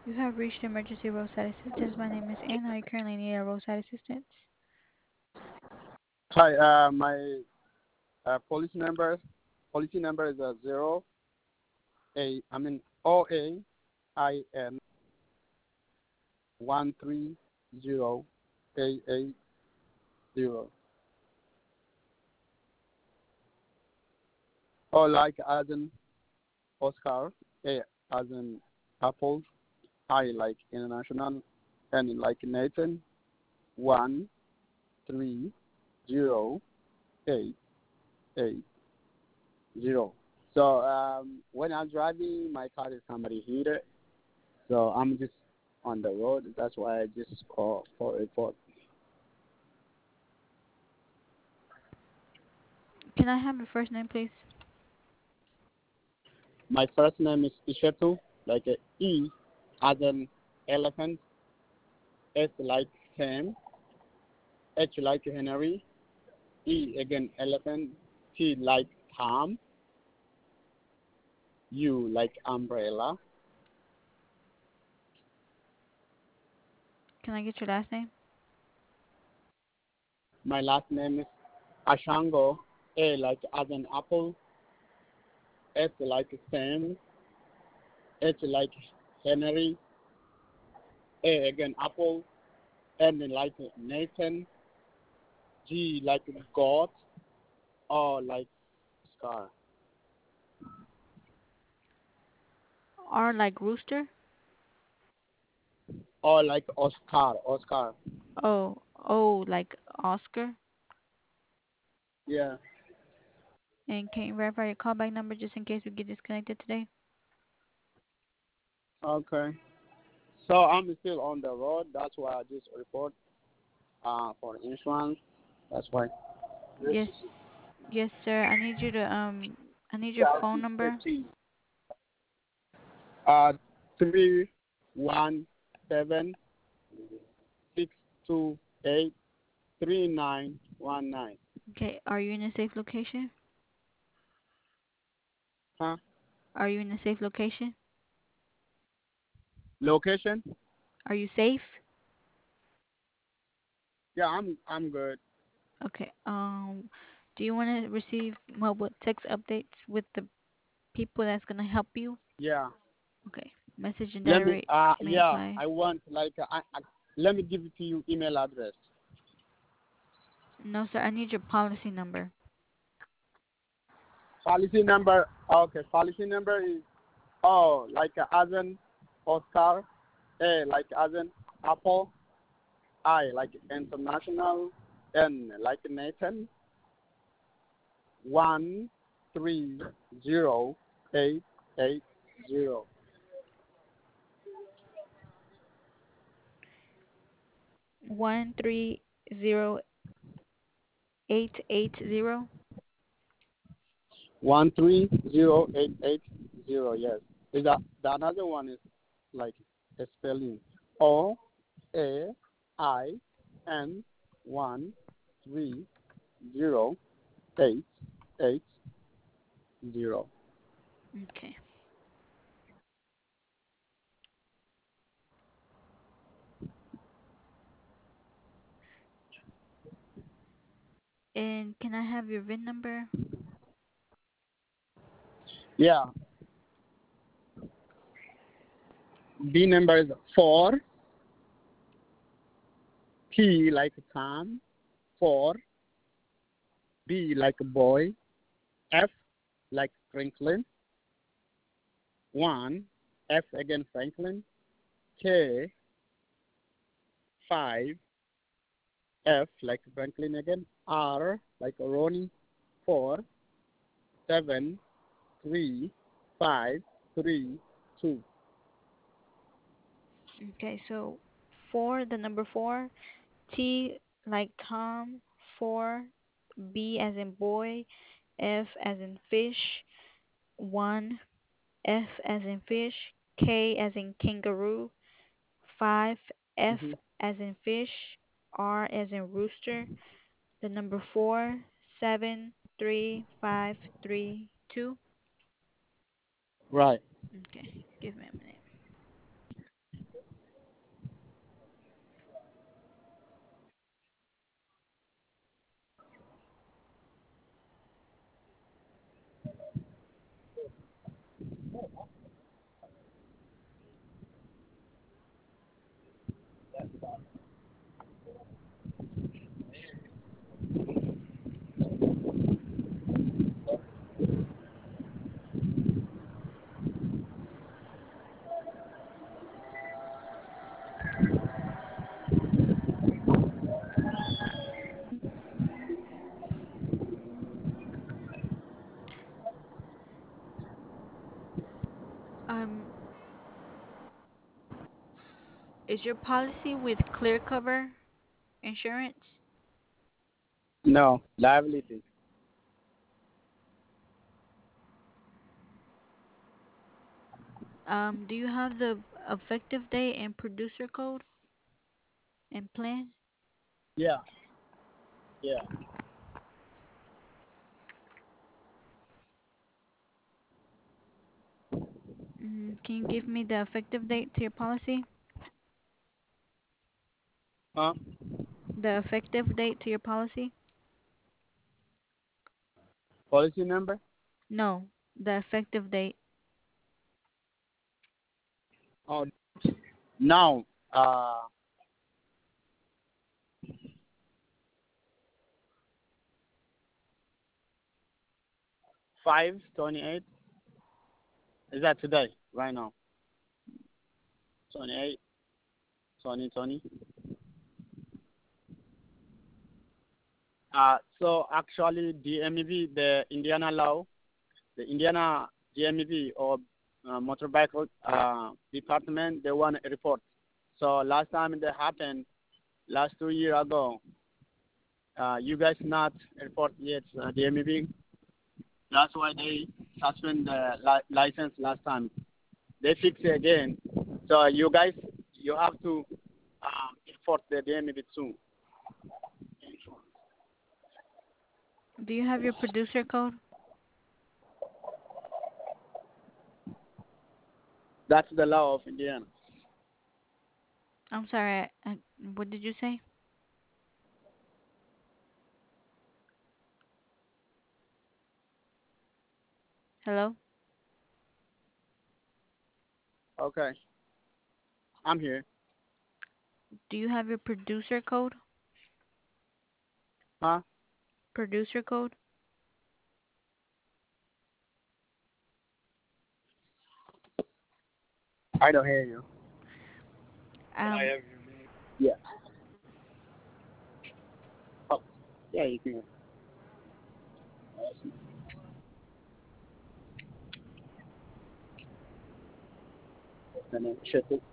You have reached emergency roadside assistance. My name is Anna. I currently need a roadside assistance. Hi, my policy number is 0 AIN 130 880. Or like as in Oscar, A as in Apple, I like international, and like Nathan 130 880. So when I'm driving, my car is somebody hit it. So I'm just on the road. That's why I just call for a report. Can I have your first name, please? My first name is Ishetu, like a E as an elephant, S like Sam, H like Henry, E again elephant, T like Tom, U like umbrella. Can I get your last name? My last name is Ashango, A like as an apple, S like Sam, H like Henry, A again apple, N like Nathan, G like God, or like Scar, R like rooster. or like Oscar. O like Oscar. Yeah. And can you verify your callback number just in case we get disconnected today? Okay. So I'm still on the road. That's why I just report for insurance. That's why. Yes, yes, sir. I need your phone number. Uh, 317 628 3919. Okay. Are you in a safe location? Huh? Are you in a safe location? Location? Are you safe? Yeah, I'm good. Okay. Do you want to receive mobile text updates with the people that's gonna help you? Yeah. Okay. Message and data Let me. rates may Yeah. apply. I want like let me give it to you email address. No, sir. I need your policy number. Policy number. Okay. Policy number is like as in Oscar, A like as in Apple, I like international, N like Nathan, 130 880. 130880. 130 880. Yes. Is that the another one is like a spelling OAIN 130 880. Okay. And can I have your VIN number? Yeah. B number is 4, T like Tom, 4, B like boy, F like Franklin, 1, F again Franklin, K, 5, F like Franklin again, R like Ronnie, 4, 7, 3, 5, 3, 2. Okay, so the number four, T like Tom, four, B as in boy, F as in fish, one, F as in fish, K as in kangaroo, five, F Mm-hmm. as in fish, R as in rooster, the number four, 73532. Right. Okay, give me a minute. Um, is your policy with Clear Cover Insurance? No, liability. Do you have the effective date and producer code and plan? Yeah, yeah. Can you give me the effective date to your policy? Huh? The effective date to your policy? Policy number? No, the effective date. Oh, now, 5/28. Is that today? Right now? 28, 2020. So actually, DMV, the Indiana law, the Indiana DMV or motorbike department, they want a report. So last time that happened, last 2 years ago, you guys not report yet DMV. That's why they suspend the license last time. They fix it again. So you guys, you have to report the DMV soon. Do you have your producer code? That's the law of Indiana. I'm sorry, what did you say? Hello? Okay, I'm here. Do you have your producer code? Huh? Producer code? I don't hear you. Um, Yeah. Oh, yeah, you can. And then ship it.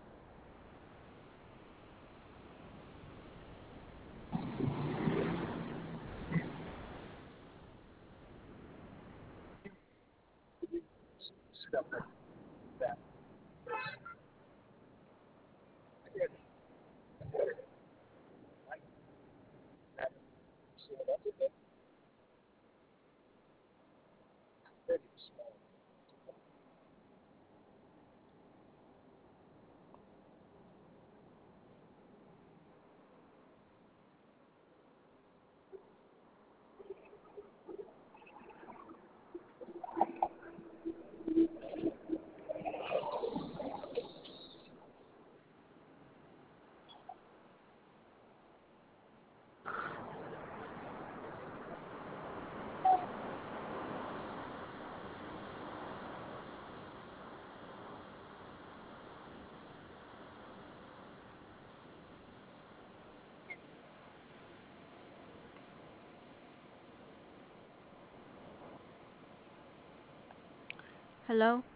hello?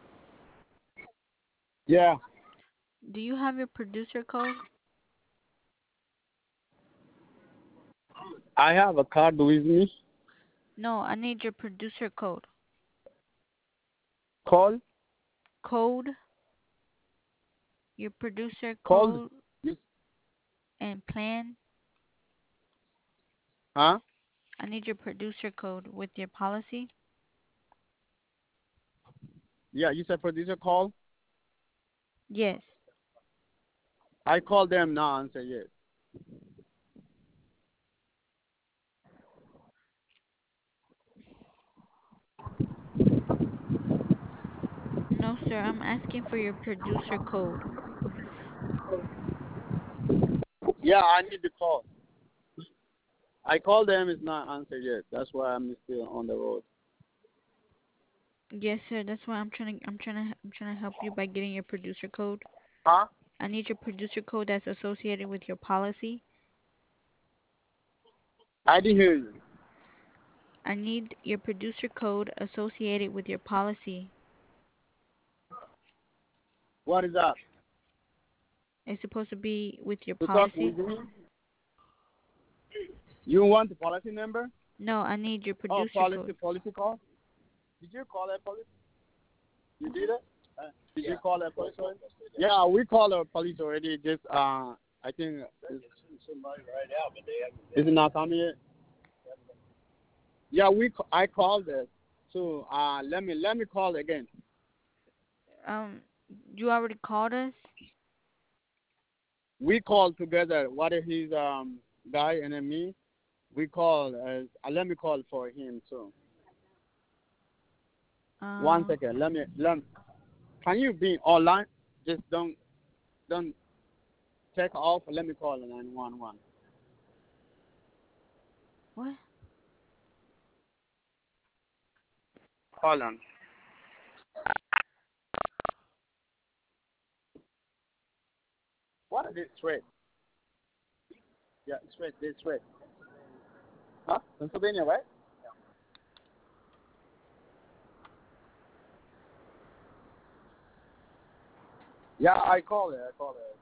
Yeah, Do you have your producer code? I have a card with me. No, I need your producer code. Call, Code, your producer called. code You, and plan. huh? I need your producer code with your policy. Yeah, you said producer call. Yes. I call them now and say yes. No, sir, I'm asking for your producer code. Yeah, I need the call. I call them, it's not answered yet. That's why I'm still on the road. Yes, sir, that's why I'm trying to help you by getting your producer code. Huh? I need your producer code that's associated with your policy. I didn't hear you. I need your producer code associated with your policy. What is that? It's supposed to be with your To talk policy. with me? You want the policy number? No, I need your Oh, producer code. policy call? Did you call that police? You did it? Did you call that police already? Yeah, we called the police already. Just I think somebody right now, but they haven't. Is it not coming yet? Yeah, I called it. So let me call again. Um, you already called us. We called together. What is his guy and then me? We called. Let me call for him. So one Uh, second. Let. Can you be online? Just don't take off. Let me call 911. what? Hold on. What is this straight? Yeah, straight. This straight. Huh? Pennsylvania, right? Yeah, I call it.